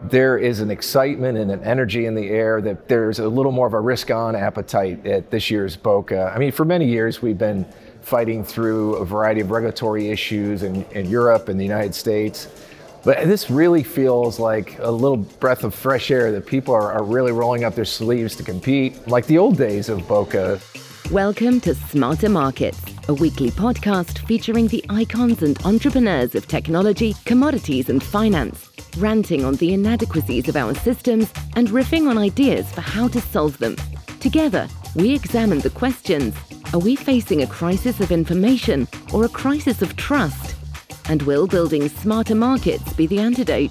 there is an excitement and an energy in the air that there's a little more of a risk-on appetite at this year's BOCA. I mean, for many years, we've been fighting through a variety of regulatory issues in Europe and the United States. But this really feels like a little breath of fresh air that people are really rolling up their sleeves to compete, like the old days of BOCA. Welcome to Smarter Markets, a weekly podcast featuring the icons and entrepreneurs of technology, commodities and finance, ranting on the inadequacies of our systems and riffing on ideas for how to solve them. Together, we examine the questions: are we facing a crisis of information or a crisis of trust? And will building smarter markets be the antidote?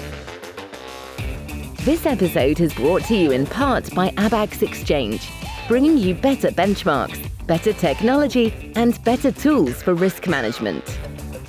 This episode is brought to you in part by Abax Exchange, bringing you better benchmarks, better technology, and better tools for risk management.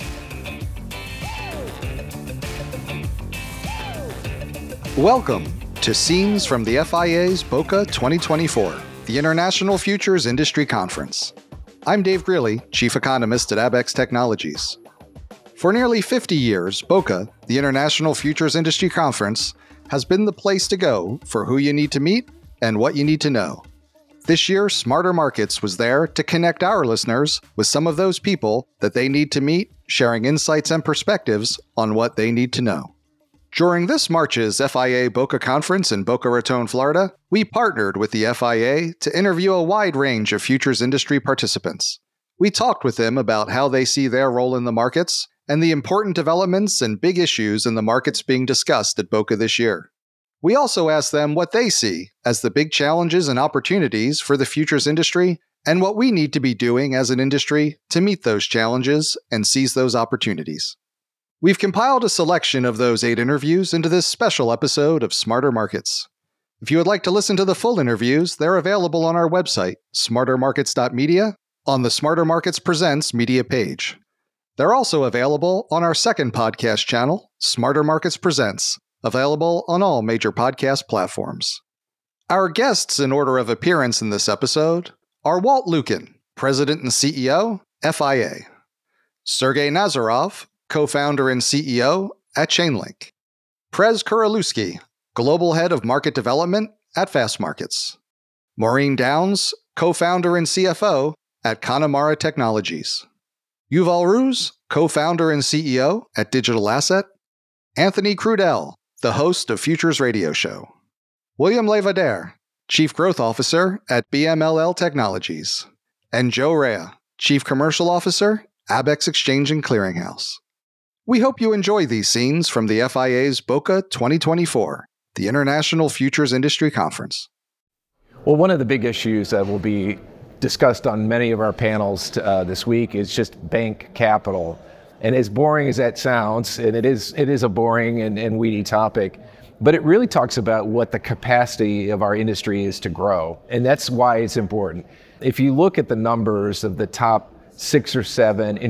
Welcome to Scenes from the FIA's BOCA 2024, the International Futures Industry Conference. I'm Dave Greeley, Chief Economist at Abax Technologies. For nearly 50 years, BOCA, the International Futures Industry Conference, has been the place to go for who you need to meet and what you need to know. This year, Smarter Markets was there to connect our listeners with some of those people that they need to meet, sharing insights and perspectives on what they need to know. During this March's FIA BOCA conference in Boca Raton, Florida, we partnered with the FIA to interview a wide range of futures industry participants. We talked with them about how they see their role in the markets and the important developments and big issues in the markets being discussed at BOCA this year. We also asked them what they see as the big challenges and opportunities for the futures industry and what we need to be doing as an industry to meet those challenges and seize those opportunities. We've compiled a selection of those 8 interviews into this special episode of Smarter Markets. If you would like to listen to the full interviews, they're available on our website, smartermarkets.media, on the Smarter Markets Presents media page. They're also available on our second podcast channel, Smarter Markets Presents, available on all major podcast platforms. Our guests in order of appearance in this episode are Walt Lukin, President and CEO, FIA; Sergey Nazarov, Co-founder and CEO at Chainlink; Prez Kuralewski, Global Head of Market Development at Fastmarkets; Maureen Downs, Co-founder and CFO at Connemara Technologies; Yuval Ruz, co-founder and CEO at Digital Asset; Anthony Crudell, the host of Futures Radio Show; William Levadere, Chief Growth Officer at BMLL Technologies; and Joe Rea, Chief Commercial Officer, Abax Exchange and Clearinghouse. We hope you enjoy these scenes from the FIA's BOCA 2024, the International Futures Industry Conference. Well, one of the big issues that will be discussed on many of our panels this week is just bank capital. And as boring as that sounds, and it is a boring and weedy topic, but it really talks about what the capacity of our industry is to grow. And that's why it's important. If you look at the numbers of the top 6 or 7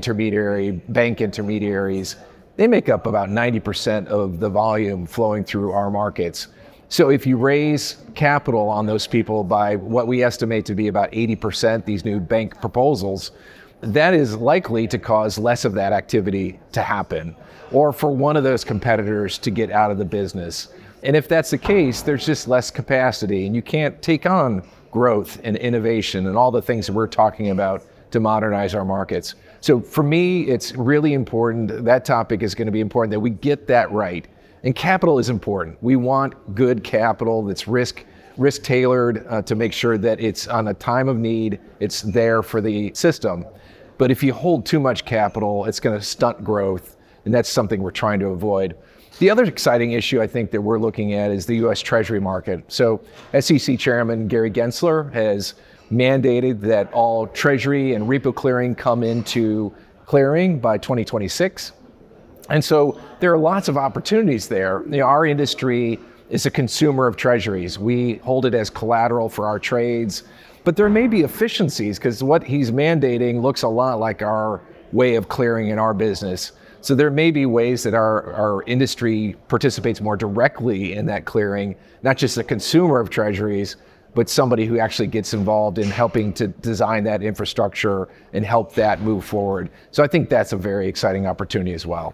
bank intermediaries, they make up about 90% of the volume flowing through our markets. So if you raise capital on those people by what we estimate to be about 80%, these new bank proposals, that is likely to cause less of that activity to happen, or for one of those competitors to get out of the business. And if that's the case, there's just less capacity, and you can't take on growth and innovation and all the things that we're talking about to modernize our markets. So for me, it's really important. That topic is going to be important that we get that right. And capital is important. We want good capital that's risk tailored to make sure that it's on a time of need, it's there for the system. But if you hold too much capital, it's going to stunt growth, and that's something we're trying to avoid. The other exciting issue I think that we're looking at is the U.S. Treasury market. So SEC Chairman Gary Gensler has mandated that all Treasury and repo clearing come into clearing by 2026. And so there are lots of opportunities there. Our industry is a consumer of treasuries. We hold it as collateral for our trades, but there may be efficiencies because what he's mandating looks a lot like our way of clearing in our business. So there may be ways that our industry participates more directly in that clearing, not just a consumer of treasuries, but somebody who actually gets involved in helping to design that infrastructure and help that move forward. So I think that's a very exciting opportunity as well.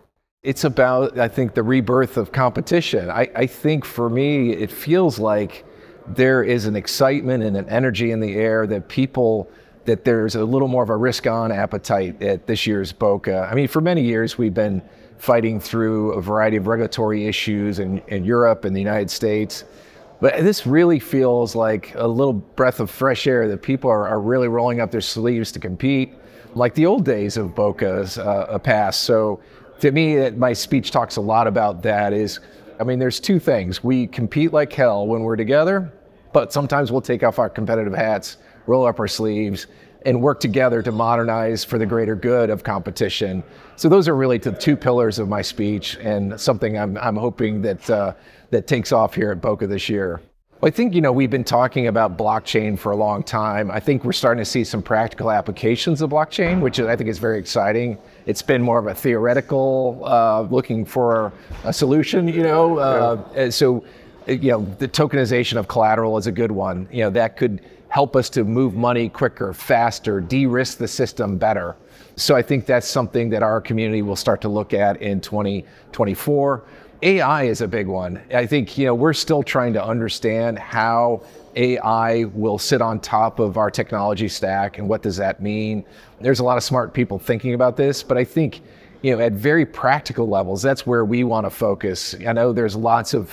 It's about, I think, the rebirth of competition. I think for me, it feels like there is an excitement and an energy in the air that there's a little more of a risk-on appetite at this year's BOCA. I mean, for many years, we've been fighting through a variety of regulatory issues in Europe and the United States. But this really feels like a little breath of fresh air that people are really rolling up their sleeves to compete, like the old days of BOCA's past. So to me, my speech talks a lot about that there's two things. We compete like hell when we're together, but sometimes we'll take off our competitive hats, roll up our sleeves, and work together to modernize for the greater good of competition. So those are really the two pillars of my speech, and something I'm hoping that takes off here at BOCA this year. I think, we've been talking about blockchain for a long time. I think we're starting to see some practical applications of blockchain, which I think is very exciting. It's been more of a theoretical, looking for a solution, So, the tokenization of collateral is a good one. That could help us to move money quicker, faster, de-risk the system better. So I think that's something that our community will start to look at in 2024. AI is a big one. I think, we're still trying to understand how AI will sit on top of our technology stack and what does that mean. There's a lot of smart people thinking about this, but I think, at very practical levels, that's where we want to focus. I know there's lots of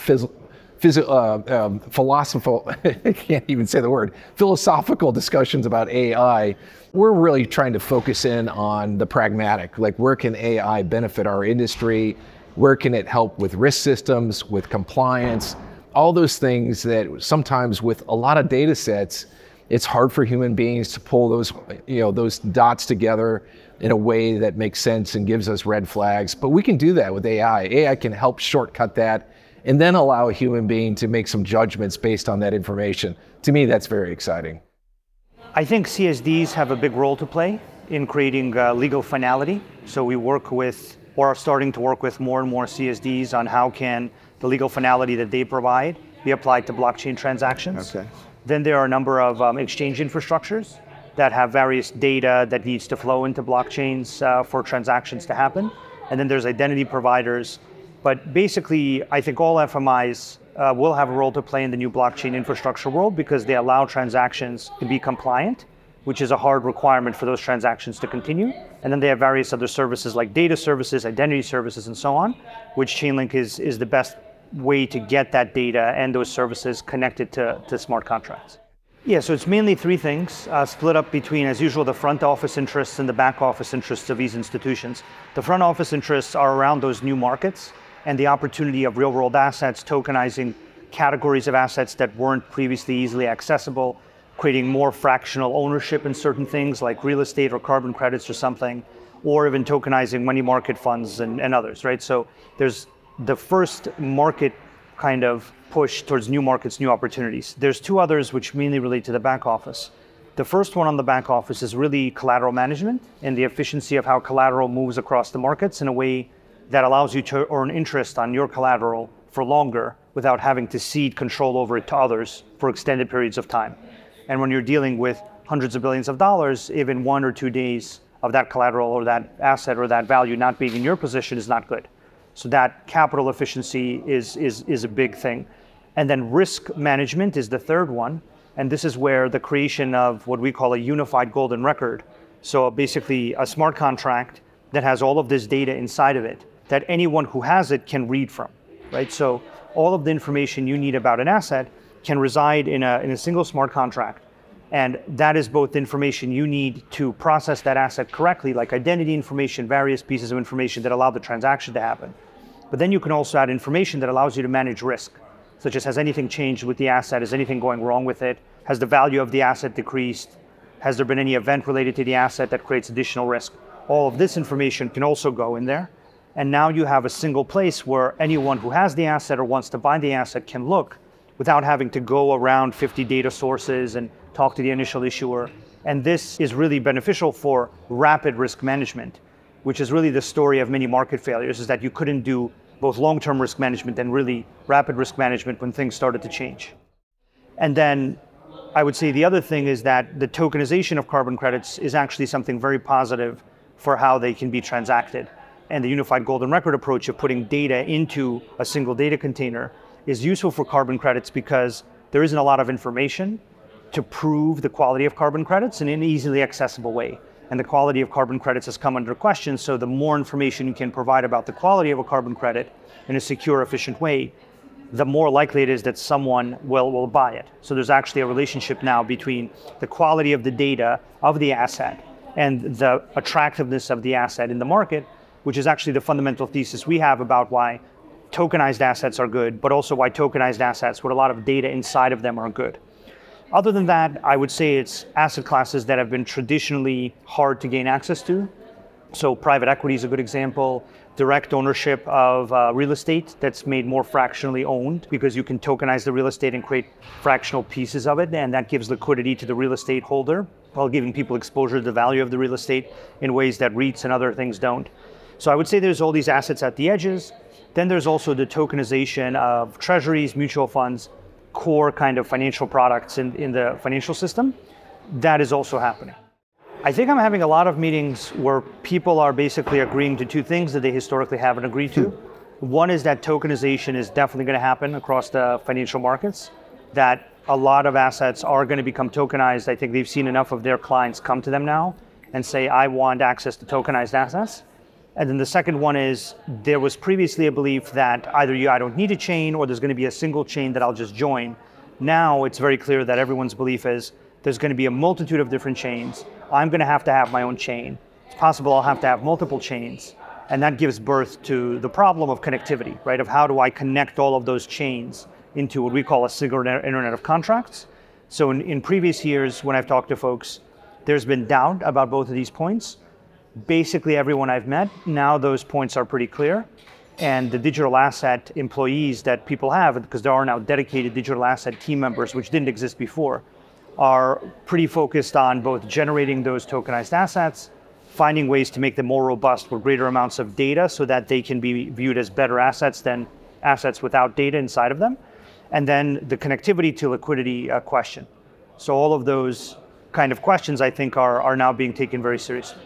philosophical discussions about AI. We're really trying to focus in on the pragmatic, like where can AI benefit our industry? Where can it help with risk systems, with compliance, all those things that sometimes with a lot of data sets, it's hard for human beings to pull those dots together in a way that makes sense and gives us red flags. But we can do that with AI. AI can help shortcut that and then allow a human being to make some judgments based on that information. To me, that's very exciting. I think CSDs have a big role to play in creating legal finality. So we work with, or are starting to work with more and more CSDs on how can the legal finality that they provide be applied to blockchain transactions. Okay. Then there are a number of exchange infrastructures that have various data that needs to flow into blockchains for transactions to happen. And then there's identity providers. But basically, I think all FMIs will have a role to play in the new blockchain infrastructure world because they allow transactions to be compliant, which is a hard requirement for those transactions to continue. And then they have various other services like data services, identity services, and so on, which Chainlink is the best way to get that data and those services connected to smart contracts. Yeah, so it's mainly three things, split up between, as usual, the front office interests and the back office interests of these institutions. The front office interests are around those new markets and the opportunity of real world assets, tokenizing categories of assets that weren't previously easily accessible, creating more fractional ownership in certain things like real estate or carbon credits or something, or even tokenizing money market funds and others, right? So there's the first market kind of push towards new markets, new opportunities. There's two others which mainly relate to the back office. The first one on the back office is really collateral management and the efficiency of how collateral moves across the markets in a way that allows you to earn interest on your collateral for longer without having to cede control over it to others for extended periods of time. And when you're dealing with hundreds of billions of dollars, even 1 or 2 days of that collateral or that asset or that value not being in your position is not good. So that capital efficiency is a big thing. And then risk management is the third one. And this is where the creation of what we call a unified golden record. So basically a smart contract that has all of this data inside of it that anyone who has it can read from, right? So all of the information you need about an asset can reside in a single smart contract. And that is both information you need to process that asset correctly, like identity information, various pieces of information that allow the transaction to happen. But then you can also add information that allows you to manage risk, such as has anything changed with the asset? Is anything going wrong with it? Has the value of the asset decreased? Has there been any event related to the asset that creates additional risk? All of this information can also go in there. And now you have a single place where anyone who has the asset or wants to buy the asset can look without having to go around 50 data sources and talk to the initial issuer. And this is really beneficial for rapid risk management, which is really the story of many market failures, is that you couldn't do both long-term risk management and really rapid risk management when things started to change. And then I would say the other thing is that the tokenization of carbon credits is actually something very positive for how they can be transacted. and the unified golden record approach of putting data into a single data container is useful for carbon credits because there isn't a lot of information to prove the quality of carbon credits in an easily accessible way. And the quality of carbon credits has come under question, so the more information you can provide about the quality of a carbon credit in a secure, efficient way, the more likely it is that someone will buy it. So there's actually a relationship now between the quality of the data of the asset and the attractiveness of the asset in the market, which is actually the fundamental thesis we have about why tokenized assets are good, but also why tokenized assets with a lot of data inside of them are good. Other than that, I would say it's asset classes that have been traditionally hard to gain access to. So private equity is a good example. Direct ownership of real estate that's made more fractionally owned because you can tokenize the real estate and create fractional pieces of it, and that gives liquidity to the real estate holder while giving people exposure to the value of the real estate in ways that REITs and other things don't. So I would say there's all these assets at the edges. Then there's also the tokenization of treasuries, mutual funds, core kind of financial products in the financial system. That is also happening. I think I'm having a lot of meetings where people are basically agreeing to two things that they historically haven't agreed to. One is that tokenization is definitely going to happen across the financial markets, that a lot of assets are going to become tokenized. I think they've seen enough of their clients come to them now and say, I want access to tokenized assets. And then the second one is there was previously a belief that either I don't need a chain or there's going to be a single chain that I'll just join. Now it's very clear that everyone's belief is there's going to be a multitude of different chains. I'm going to have my own chain. It's possible I'll have to have multiple chains. And that gives birth to the problem of connectivity, right? Of how do I connect all of those chains into what we call a single internet of contracts. So in previous years, when I've talked to folks, there's been doubt about both of these points. Basically everyone I've met, now those points are pretty clear. And the digital asset employees that people have, because there are now dedicated digital asset team members, which didn't exist before, are pretty focused on both generating those tokenized assets, finding ways to make them more robust with greater amounts of data so that they can be viewed as better assets than assets without data inside of them. And then the connectivity to liquidity question. So all of those kind of questions, I think, are now being taken very seriously.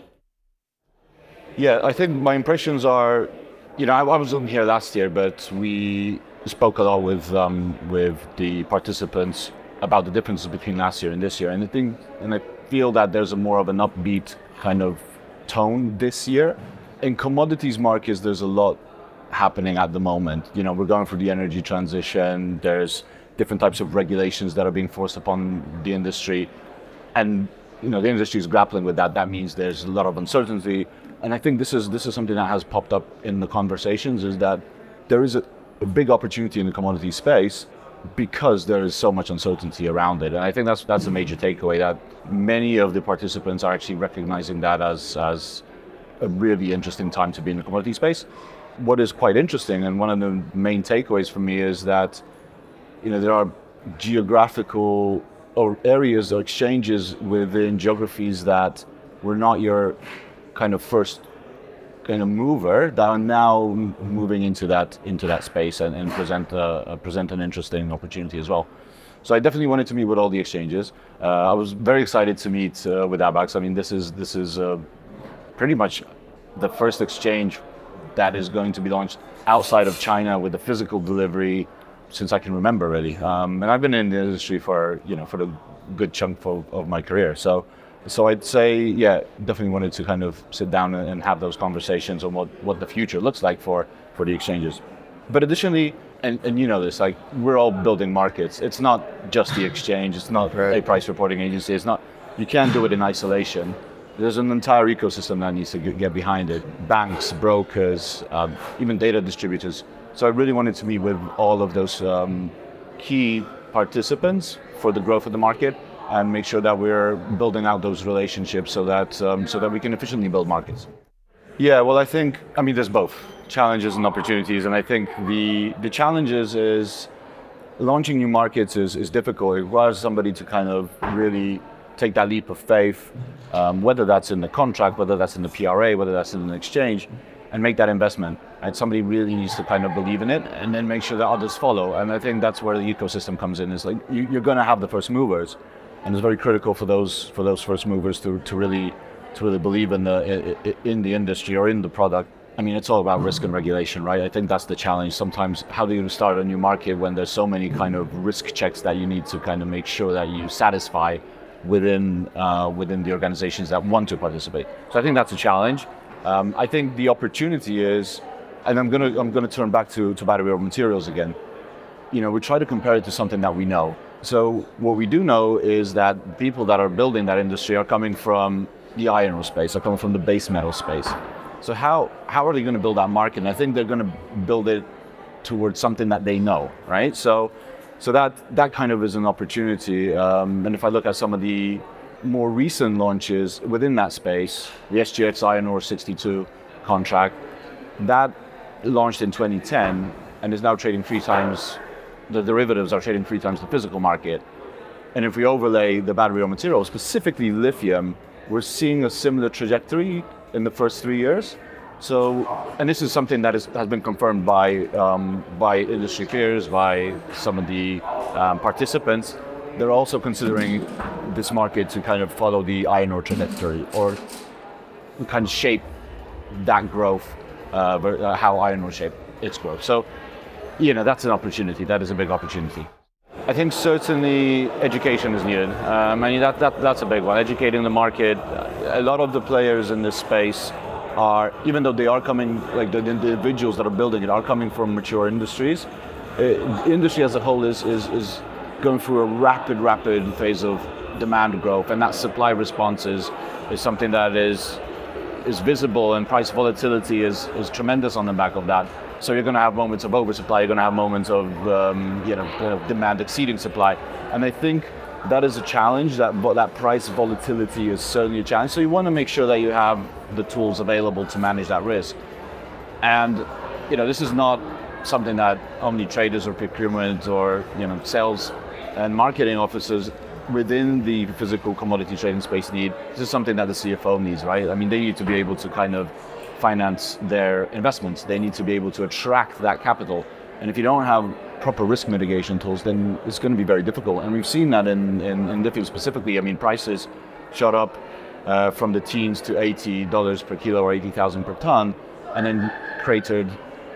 Yeah, I think my impressions are, I wasn't here last year, but we spoke a lot with the participants about the differences between last year and this year. And I feel that there's a more of an upbeat kind of tone this year. In commodities markets, there's a lot happening at the moment. We're going through the energy transition. There's different types of regulations that are being forced upon the industry. And, the industry is grappling with that. That means there's a lot of uncertainty. And I think this is something that has popped up in the conversations, is that there is a big opportunity in the commodity space because there is so much uncertainty around it. And I think that's a major takeaway, that many of the participants are actually recognizing that as a really interesting time to be in the commodity space. What is quite interesting, and one of the main takeaways for me, is that there are geographical or areas or exchanges within geographies that were not your kind of first kind of mover, that are now moving into that space and present an interesting opportunity as well. So I definitely wanted to meet with all the exchanges. I was very excited to meet with Abaxx. I mean, this is pretty much the first exchange that is going to be launched outside of China with a physical delivery since I can remember, really. And I've been in the industry for a good chunk of my career. So I'd say, yeah, definitely wanted to kind of sit down and have those conversations on what the future looks like for the exchanges. But additionally, and this, like, we're all building markets. It's not just the exchange. It's not a price reporting agency. It's not. You can't do it in isolation. There's an entire ecosystem that needs to get behind it. Banks, brokers, even data distributors. So I really wanted to meet with all of those key participants for the growth of the market, and make sure that we're building out those relationships so that we can efficiently build markets. Yeah, well, I think, there's both challenges and opportunities, and I think the challenges is launching new markets is difficult. It requires somebody to kind of really take that leap of faith, whether that's in the contract, whether that's in the PRA, whether that's in an exchange, and make that investment. And somebody really needs to kind of believe in it, and then make sure that others follow. And I think that's where the ecosystem comes in. Is like you're going to have the first movers, and it's very critical for those first movers to really believe in the industry or in the product, I mean, it's all about risk and regulation, right? I think that's the challenge. Sometimes, how do you start a new market when there's so many kind of risk checks that you need to kind of make sure that you satisfy within the organizations that want to participate? So I think that's a challenge. I think the opportunity is, and I'm gonna turn back to battery raw materials again. You know, we try to compare it to something that we know. So what we do know is that people that are building that industry are coming from the iron ore space, are coming from the base metal space. So how are they going to build that market? And I think they're going to build it towards something that they know, right? So that kind of is an opportunity. And if I look at some of the more recent launches within that space, the SGX Iron Ore 62 contract, that launched in 2010 and is now trading 3 times, the derivatives are trading 3 times the physical market. And if we overlay the battery raw materials, specifically lithium, we're seeing a similar trajectory in the first 3 years. So, and this is something that has been confirmed by industry peers, by some of the participants. They're also considering this market to kind of follow the iron ore trajectory, or kind of shape that growth, how iron ore shaped its growth. So, you know, that's an opportunity. That is a big opportunity. I think certainly education is needed. I mean, that's a big one. Educating the market. A lot of the players in this space are, even though they are coming, like the individuals that are building it are coming from mature industries, industry as a whole is going through a rapid phase of demand growth, and that supply response is something that is visible, and price volatility is tremendous on the back of that. So you're going to have moments of oversupply, you're going to have moments of demand exceeding supply, and I think that is a challenge. That price volatility is certainly a challenge. So you want to make sure that you have the tools available to manage that risk. And this is not something that only traders or procurement or sales and marketing officers within the physical commodity trading space need. This is something that the CFO needs, right? I mean, they need to be able to kind of finance their investments. They need to be able to attract that capital. And if you don't have proper risk mitigation tools, then it's going to be very difficult. And we've seen that in lithium specifically. I mean, prices shot up from the teens to $80 per kilo or 80,000 per ton, and then cratered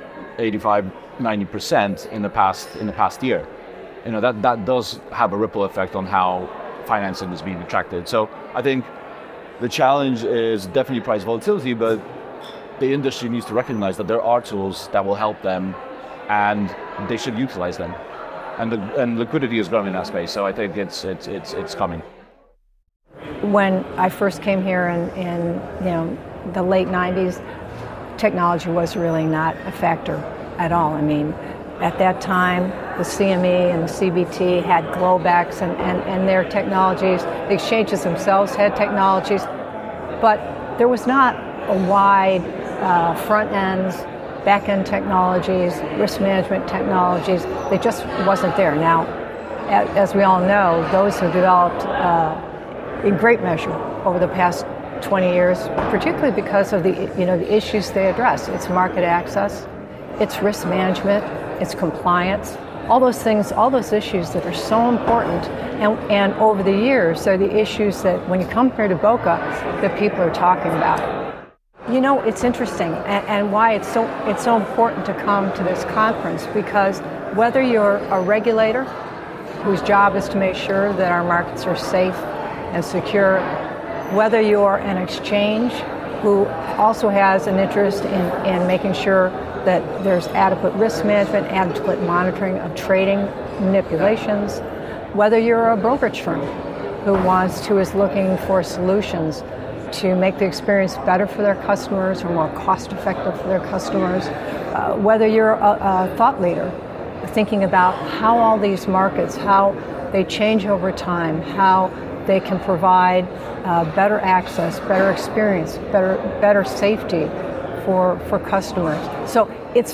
85-90% in the past year. That does have a ripple effect on how financing is being attracted. So I think the challenge is definitely price volatility, but the industry needs to recognize that there are tools that will help them, and they should utilize them. And liquidity is growing in that space, so I think it's coming. When I first came here in the late 90s, technology was really not a factor at all. I mean, at that time, the CME and the CBT had Globex and their technologies. The exchanges themselves had technologies, but there was not a wide front ends, back end technologies, risk management technologies. They just wasn't there. Now, as we all know, those have developed in great measure over the past 20 years, particularly because of the issues they address. It's market access, it's risk management, it's compliance, all those things, all those issues that are so important. And over the years, they're the issues that when you come here to Boca, that people are talking about. It's interesting, and why it's so important to come to this conference, because whether you're a regulator whose job is to make sure that our markets are safe and secure, whether you're an exchange who also has an interest in making sure that there's adequate risk management, adequate monitoring of trading manipulations, whether you're a brokerage firm who is looking for solutions to make the experience better for their customers or more cost-effective for their customers, whether you're a thought leader thinking about how all these markets, how they change over time, how they can provide better access, better experience, better safety for customers. So it's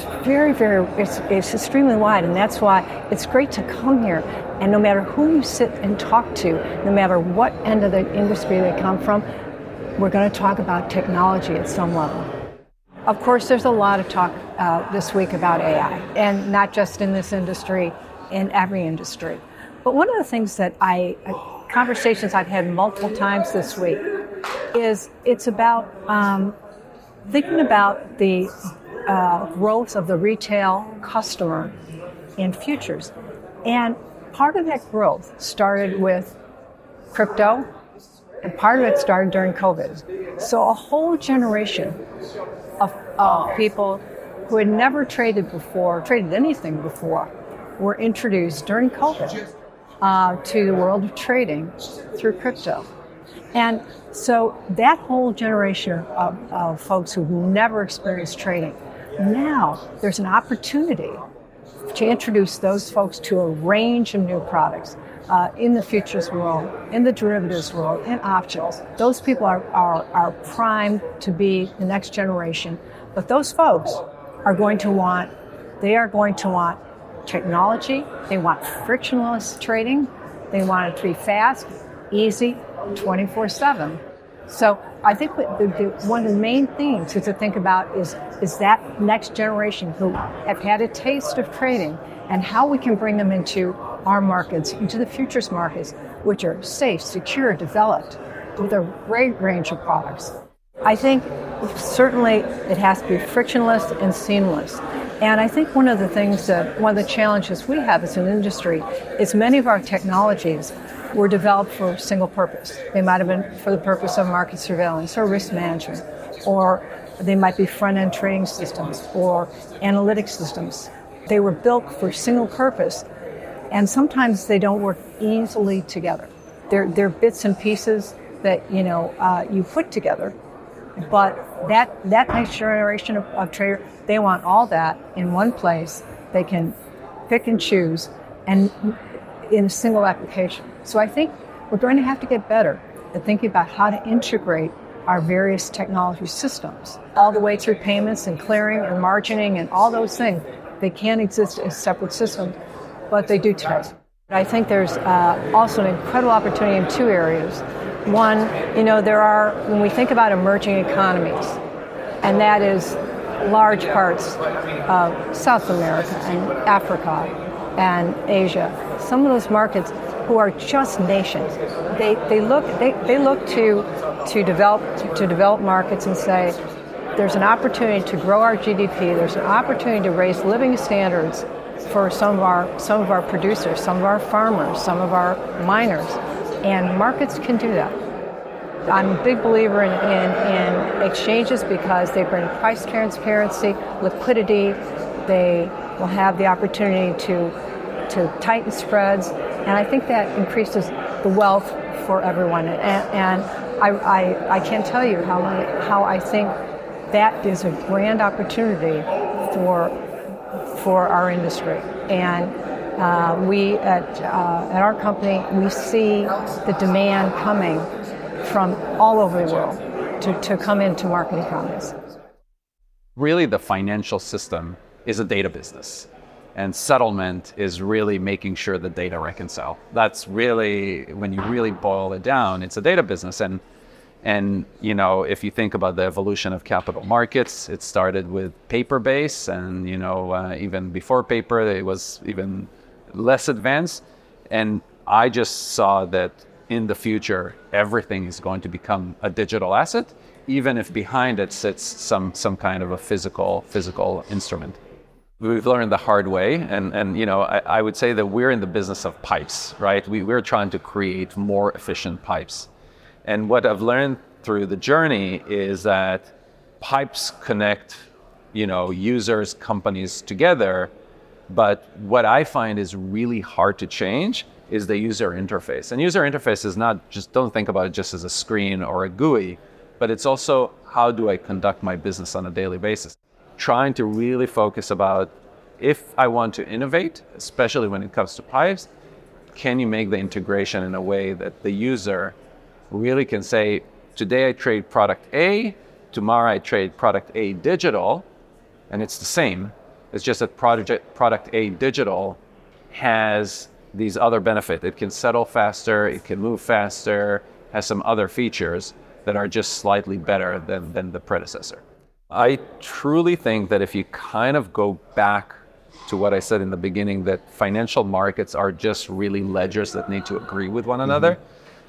it's extremely wide, and that's why it's great to come here. And no matter who you sit and talk to, no matter what end of the industry they come from, we're going to talk about technology at some level. Of course, there's a lot of talk this week about AI, and not just in this industry, in every industry. But one of the things that conversations I've had multiple times this week is it's about thinking about the growth of the retail customer in futures. And part of that growth started with crypto, and part of it started during COVID. So a whole generation of people who had never traded anything before, were introduced during COVID to the world of trading through crypto. And so that whole generation of folks who've never experienced trading, now there's an opportunity to introduce those folks to a range of new products in the futures world, in the derivatives world, in options. Those people are primed to be the next generation. But those folks are going to want technology. They want frictionless trading. They want it to be fast, easy, 24/7. So I think one of the main things to think about is that next generation who have had a taste of trading and how we can bring them into our markets, into the futures markets, which are safe, secure, developed, with a great range of products. I think certainly it has to be frictionless and seamless. And I think one of the challenges we have as an industry is many of our technologies were developed for single purpose. They might have been for the purpose of market surveillance or risk management, or they might be front-end trading systems or analytic systems. They were built for single purpose, and sometimes they don't work easily together. They're bits and pieces that you put together, but that next generation of trader, they want all that in one place. They can pick and choose, and in a single application. So I think we're going to have to get better at thinking about how to integrate our various technology systems, all the way through payments and clearing and margining and all those things. They can't exist as separate systems, but they do today. I think there's also an incredible opportunity in two areas. One, when we think about emerging economies, and that is large parts of South America and Africa and Asia, some of those markets who are just nations, they look to develop markets and say, there's an opportunity to grow our GDP. There's an opportunity to raise living standards for some of our producers, some of our farmers, some of our miners, and markets can do that. I'm a big believer in exchanges because they bring price transparency, liquidity. They will have the opportunity to tighten spreads, and I think that increases the wealth for everyone. And I can't tell you how I think that is a grand opportunity for our industry. And we at our company, we see the demand coming from all over the world to come into market economies. Really, the financial system is a data business, and settlement is really making sure the data reconcile. That's really, when you really boil it down, it's a data business. And if you think about the evolution of capital markets, it started with paper base, and even before paper, it was even less advanced. And I just saw that in the future, everything is going to become a digital asset, even if behind it sits some kind of a physical instrument. We've learned the hard way, and I would say that we're in the business of pipes, right? We're trying to create more efficient pipes. And what I've learned through the journey is that pipes connect, users, companies together. But what I find is really hard to change is the user interface. And user interface is not just, don't think about it just as a screen or a GUI, but it's also, how do I conduct my business on a daily basis? Trying to really focus about, if I want to innovate, especially when it comes to pipes, can you make the integration in a way that the user really can say, today I trade product A, tomorrow I trade product A digital, and it's the same. It's just that product A digital has these other benefits. It can settle faster, it can move faster, has some other features that are just slightly better than the predecessor. I truly think that if you kind of go back to what I said in the beginning, that financial markets are just really ledgers that need to agree with one another.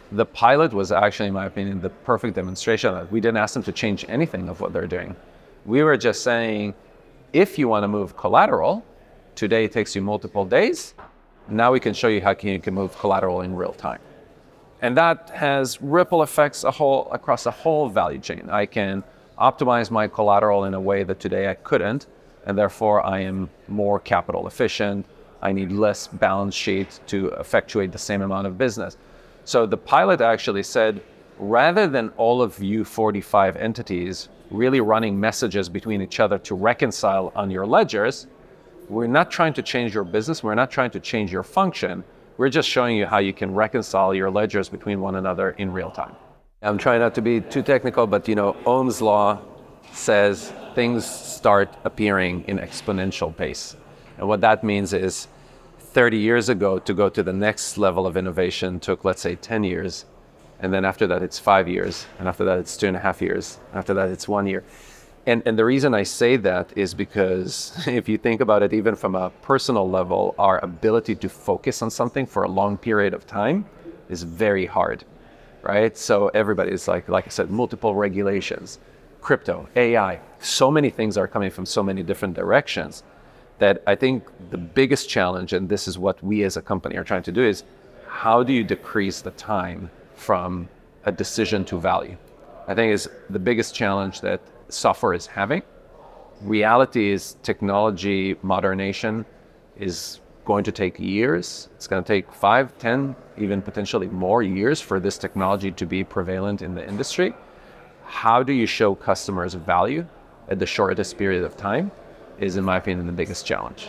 The pilot was actually, in my opinion, the perfect demonstration of that. We didn't ask them to change anything of what they're doing. We were just saying, if you want to move collateral, today it takes you multiple days. Now we can show you how you can move collateral in real time. And that has ripple effects across the whole value chain. I can optimize my collateral in a way that today I couldn't, and therefore I am more capital efficient. I need less balance sheet to effectuate the same amount of business. So the pilot actually said, rather than all of you 45 entities really running messages between each other to reconcile on your ledgers, we're not trying to change your business, we're not trying to change your function, we're just showing you how you can reconcile your ledgers between one another in real time. I'm trying not to be too technical, but Ohm's law says things start appearing in exponential pace. And what that means is 30 years ago, to go to the next level of innovation took, let's say, 10 years. And then after that, it's 5 years. And after that, it's 2.5 years. After that, it's 1 year. And the reason I say that is because if you think about it, even from a personal level, our ability to focus on something for a long period of time is very hard, right? So everybody's like I said, multiple regulations, crypto, AI, so many things are coming from so many different directions that I think the biggest challenge, and this is what we as a company are trying to do, is how do you decrease the time from a decision to value? I think is the biggest challenge that software is having. Reality is technology modernization is going to take years. It's going to take 5, 10, even potentially more years for this technology to be prevalent in the industry. How do you show customers value at the shortest period of time is, in my opinion, the biggest challenge.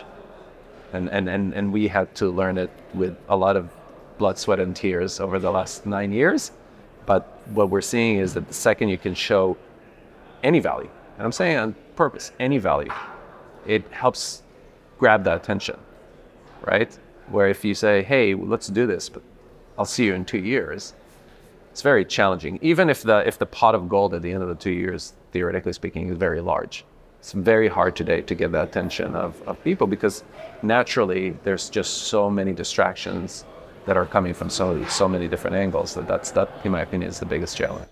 And we had to learn it with a lot of blood, sweat, and tears over the last 9 years. But what we're seeing is that the second you can show any value, and I'm saying on purpose, any value, it helps grab that attention, right? Where if you say, hey, let's do this, but I'll see you in 2 years, it's very challenging. Even if the pot of gold at the end of the 2 years, theoretically speaking, is very large. It's very hard today to get the attention of people because naturally there's just so many distractions that are coming from so many different angles that in my opinion is the biggest challenge.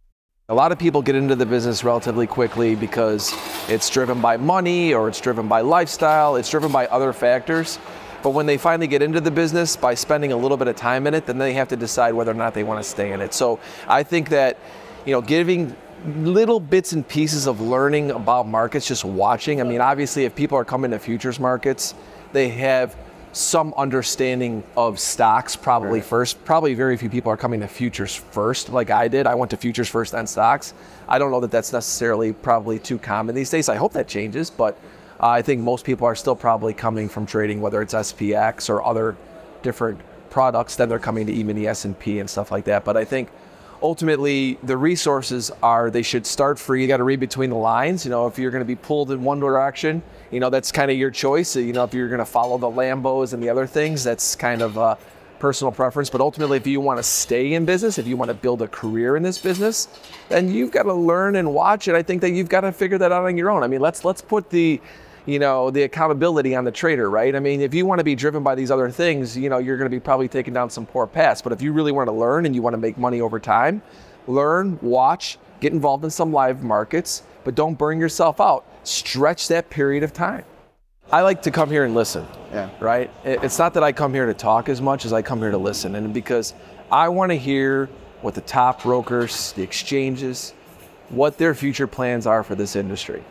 A lot of people get into the business relatively quickly because it's driven by money or it's driven by lifestyle, it's driven by other factors. But when they finally get into the business by spending a little bit of time in it, then they have to decide whether or not they want to stay in it. So I think that, giving little bits and pieces of learning about markets, just watching. I mean, obviously if people are coming to futures markets, they have some understanding of stocks probably first. Probably very few people are coming to futures first like I did. I went to futures first, then stocks. I don't know that that's necessarily probably too common these days. I hope that changes, but I think most people are still probably coming from trading, whether it's SPX or other different products, then they're coming to even the S&P and stuff like that. But I think ultimately the resources they should start free. You got to read between the lines. If you're going to be pulled in one direction, that's kind of your choice. If you're going to follow the Lambos and the other things, that's kind of a personal preference. But ultimately, if you want to stay in business, if you want to build a career in this business, then you've got to learn and watch it. I think that you've got to figure that out on your own. I mean, let's put the accountability on the trader, right? I mean, if you want to be driven by these other things, you're going to be probably taking down some poor paths. But if you really want to learn and you want to make money over time, learn, watch, get involved in some live markets, but don't burn yourself out. Stretch that period of time. I like to come here and listen, right? It's not that I come here to talk as much as I come here to listen. And because I want to hear what the top brokers, the exchanges, what their future plans are for this industry.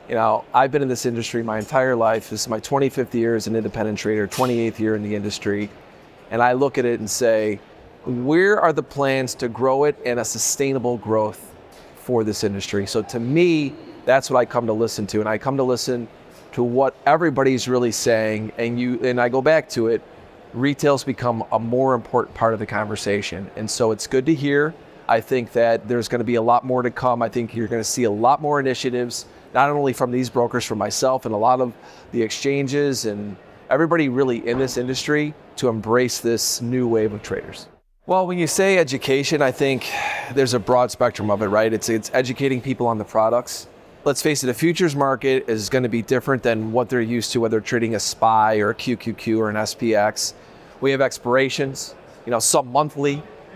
I've been in this industry my entire life. This is my 25th year as an independent trader, 28th year in the industry. And I look at it and say, where are the plans to grow it and a sustainable growth for this industry? So to me, that's what I come to listen to. And I come to listen to what everybody's really saying. And I go back to it, retail's become a more important part of the conversation. And so it's good to hear. I think that there's going to be a lot more to come. I think you're going to see a lot more initiatives, not only from these brokers, from myself and a lot of the exchanges and everybody really in this industry to embrace this new wave of traders. Well, when you say education, I think there's a broad spectrum of it, right? It's educating people on the products. Let's face it, a futures market is going to be different than what they're used to, whether trading a SPY or a QQQ or an SPX. We have expirations, some monthly,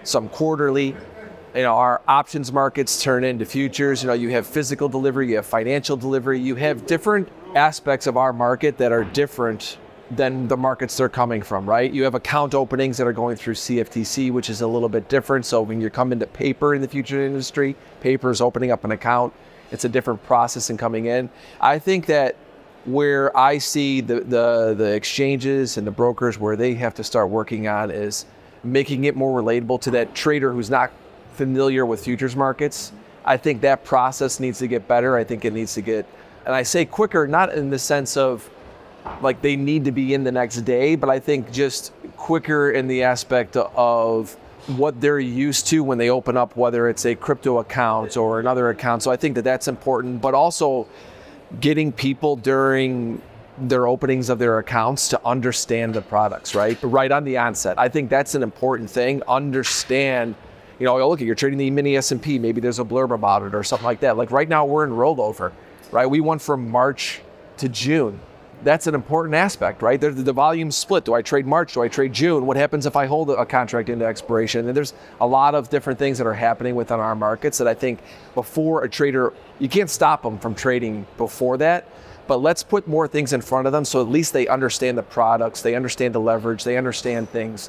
some quarterly. Our options markets turn into futures. You have physical delivery, you have financial delivery, you have different aspects of our market that are different than the markets they're coming from, right? You have account openings that are going through CFTC, which is a little bit different. So when you come into paper in the future industry, paper is opening up an account. It's a different process in coming in. I think that where I see the exchanges and the brokers where they have to start working on is making it more relatable to that trader who's not familiar with futures markets. I think that process needs to get better. I think it needs to get, and I say quicker, not in the sense of like they need to be in the next day, but I think just quicker in the aspect of what they're used to when they open up, whether it's a crypto account or another account. So I think that that's important, but also getting people during their openings of their accounts to understand the products, right on the onset. I think that's an important thing. Understand, look, you're trading the mini S&P, maybe there's a blurb about it or something like that. Like right now we're in rollover, right? We went from March to June. That's an important aspect, right? The volume split. Do I trade March? Do I trade June? What happens if I hold a contract into expiration? And there's a lot of different things that are happening within our markets that I think before a trader, you can't stop them from trading before that, but let's put more things in front of them so at least they understand the products, they understand the leverage, they understand things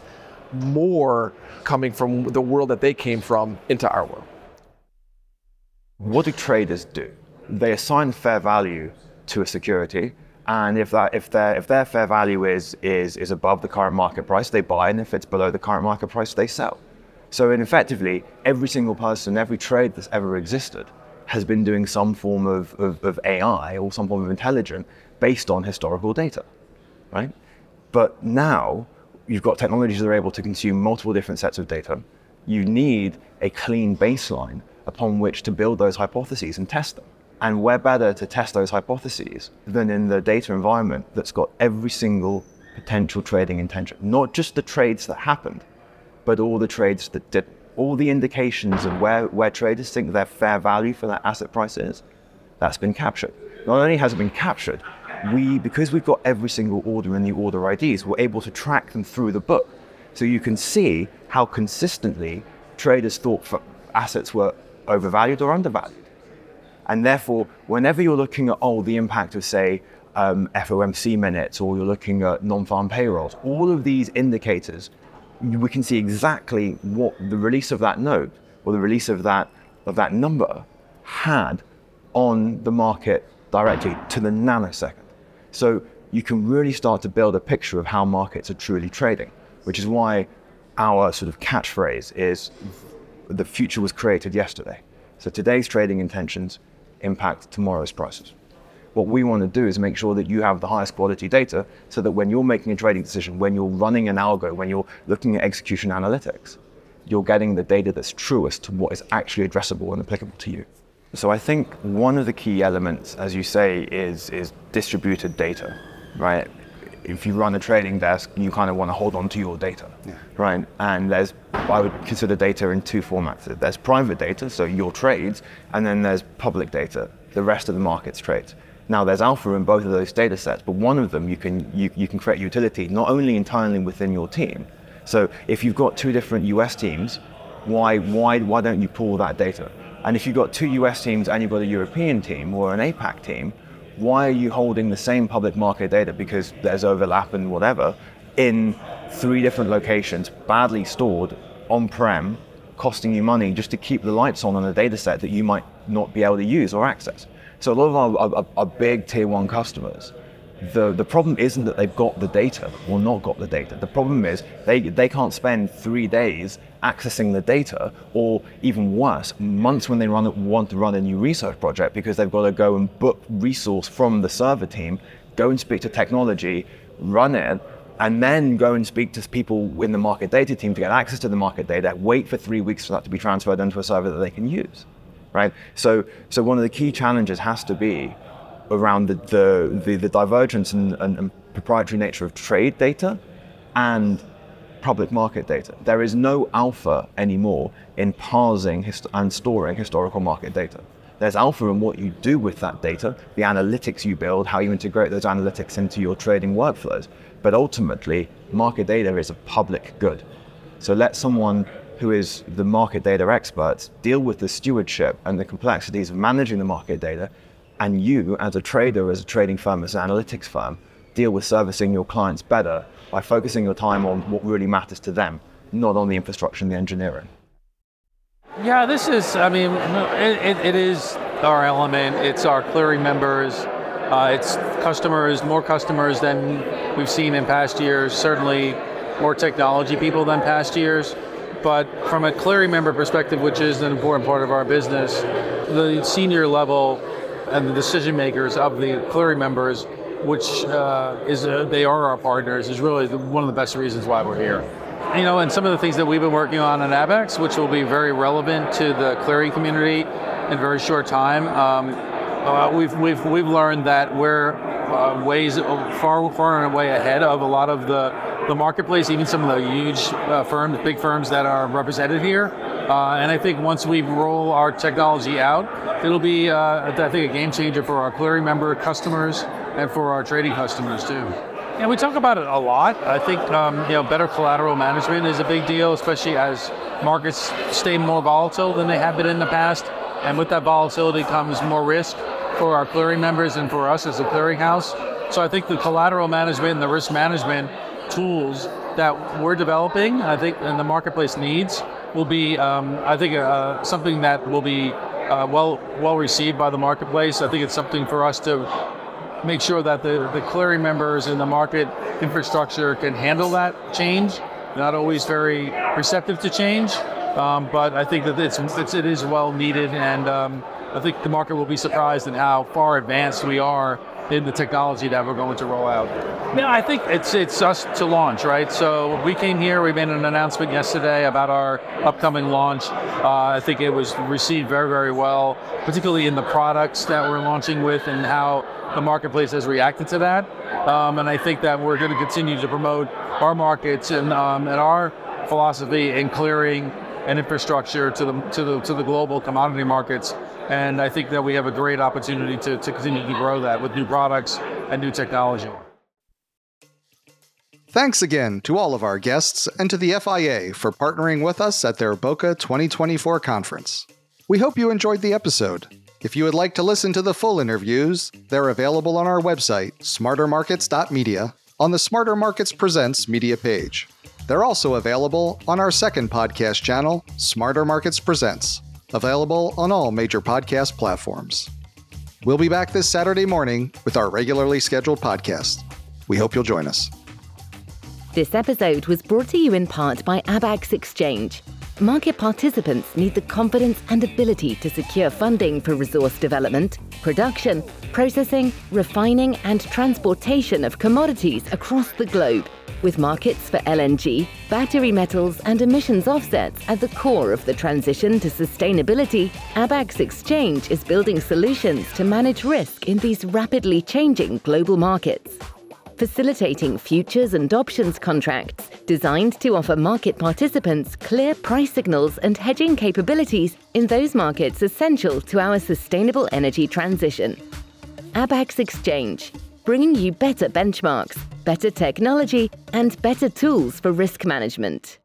more coming from the world that they came from into our world. What do traders do? They assign fair value to a security, and if their fair value is above the current market price, they buy, and if it's below the current market price, they sell. So effectively, every single person, every trade that's ever existed has been doing some form of AI or some form of intelligence based on historical data, right? But now you've got technologies that are able to consume multiple different sets of data. You need a clean baseline upon which to build those hypotheses and test them. And where better to test those hypotheses than in the data environment that's got every single potential trading intention, not just the trades that happened, but all the trades that did, all the indications of where traders think their fair value for that asset price is, that's been captured. Not only has it been captured, because we've got every single order in the order IDs, we're able to track them through the book. So you can see how consistently traders thought for assets were overvalued or undervalued. And therefore, whenever you're looking at, the impact of, say, FOMC minutes, or you're looking at non-farm payrolls, all of these indicators, we can see exactly what the release of that note or the release of that number had on the market directly to the nanosecond. So you can really start to build a picture of how markets are truly trading, which is why our sort of catchphrase is the future was created yesterday. So today's trading intentions impact tomorrow's prices. What we want to do is make sure that you have the highest quality data so that when you're making a trading decision, when you're running an algo, when you're looking at execution analytics, you're getting the data that's truest to what is actually addressable and applicable to you. So I think one of the key elements, as you say, is distributed data, right? If you run a trading desk, you kind of want to hold on to your data, right? And I would consider data in two formats. There's private data, so your trades, and then there's public data, the rest of the market's trades. Now there's alpha in both of those data sets, but one of them you can create utility not only internally within your team. So if you've got two different US teams, why don't you pool that data? And if you've got two US teams and you've got a European team or an APAC team, why are you holding the same public market data, because there's overlap and whatever, in three different locations, badly stored, on-prem, costing you money just to keep the lights on a data set that you might not be able to use or access? So a lot of our big tier one customers, the problem isn't that they've got the data or not got the data. The problem is they can't spend 3 days accessing the data, or even worse, months when they want to run a new research project, because they've got to go and book resource from the server team, go and speak to technology, run it, and then go and speak to people in the market data team to get access to the market data, wait for 3 weeks for that to be transferred into a server that they can use, right? So one of the key challenges has to be around the divergence and proprietary nature of trade data and public market data. There is no alpha anymore in parsing and storing historical market data. There's alpha in what you do with that data, the analytics you build, how you integrate those analytics into your trading workflows. But ultimately, market data is a public good. So let someone who is the market data expert, deal with the stewardship and the complexities of managing the market data, and you, as a trader, as a trading firm, as an analytics firm, deal with servicing your clients better by focusing your time on what really matters to them, not on the infrastructure and the engineering. Yeah, this is, it is our element. It's our clearing members. It's customers, more customers than we've seen in past years, certainly more technology people than past years. But from a clearing member perspective, which is an important part of our business, the senior level and the decision makers of the clearing members, which they are our partners, is really one of the best reasons why we're here. And some of the things that we've been working on at Abaxx, which will be very relevant to the clearing community in a very short time. We've learned that we're far and away ahead of a lot of the marketplace, even some of the huge firms, big firms that are represented here. And I think once we roll our technology out, it'll be, I think, a game changer for our clearing member customers and for our trading customers too. Yeah, we talk about it a lot. I think better collateral management is a big deal, especially as markets stay more volatile than they have been in the past. And with that volatility comes more risk for our clearing members and for us as a clearinghouse. So I think the collateral management and the risk management tools that we're developing, I think, and the marketplace needs, will be, something that will be well received by the marketplace. I think it's something for us to make sure that the clearing members in the market infrastructure can handle that change. Not always very receptive to change, but I think that it is well needed, and I think the market will be surprised in how far advanced we are in the technology that we're going to roll out. Yeah, I think it's us to launch, right? So we came here, we made an announcement yesterday about our upcoming launch. I think it was received very, very well, particularly in the products that we're launching with and how the marketplace has reacted to that. And I think that we're going to continue to promote our markets and our philosophy in clearing and infrastructure to the global commodity markets. And I think that we have a great opportunity to continue to grow that with new products and new technology. Thanks again to all of our guests and to the FIA for partnering with us at their BOCA 2024 conference. We hope you enjoyed the episode. If you would like to listen to the full interviews, they're available on our website, smartermarkets.media, on the Smarter Markets Presents media page. They're also available on our second podcast channel, Smarter Markets Presents, available on all major podcast platforms. We'll be back this Saturday morning with our regularly scheduled podcast. We hope you'll join us. This episode was brought to you in part by Abaxx Exchange. Market participants need the confidence and ability to secure funding for resource development, production, processing, refining, and transportation of commodities across the globe, with markets for LNG, battery metals, and emissions offsets at the core of the transition to sustainability. Abaxx Exchange is building solutions to manage risk in these rapidly changing global markets. Facilitating futures and options contracts designed to offer market participants clear price signals and hedging capabilities in those markets essential to our sustainable energy transition. Abaxx Exchange, bringing you better benchmarks, better technology, and better tools for risk management.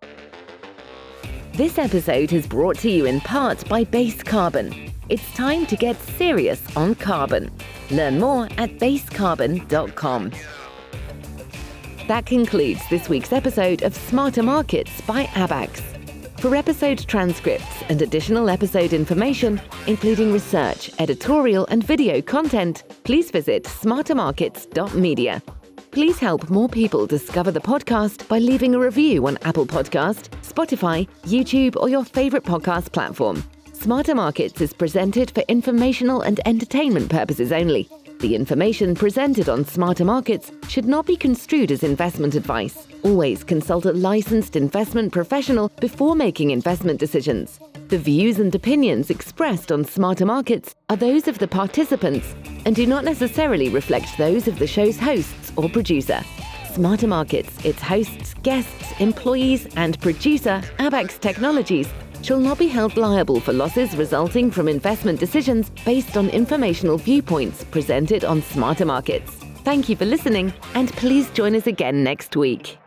This episode is brought to you in part by Base Carbon. It's time to get serious on carbon. Learn more at basecarbon.com. That concludes this week's episode of Smarter Markets by Abaxx. For episode transcripts and additional episode information, including research, editorial, and video content, please visit smartermarkets.media. Please help more people discover the podcast by leaving a review on Apple Podcast, Spotify, YouTube, or your favorite podcast platform. Smarter Markets is presented for informational and entertainment purposes only. The information presented on Smarter Markets should not be construed as investment advice. Always consult a licensed investment professional before making investment decisions. The views and opinions expressed on Smarter Markets are those of the participants and do not necessarily reflect those of the show's hosts or producer. Smarter Markets, its hosts, guests, employees, and producer, Abaxx Technologies, shall not be held liable for losses resulting from investment decisions based on informational viewpoints presented on Smarter Markets. Thank you for listening, and please join us again next week.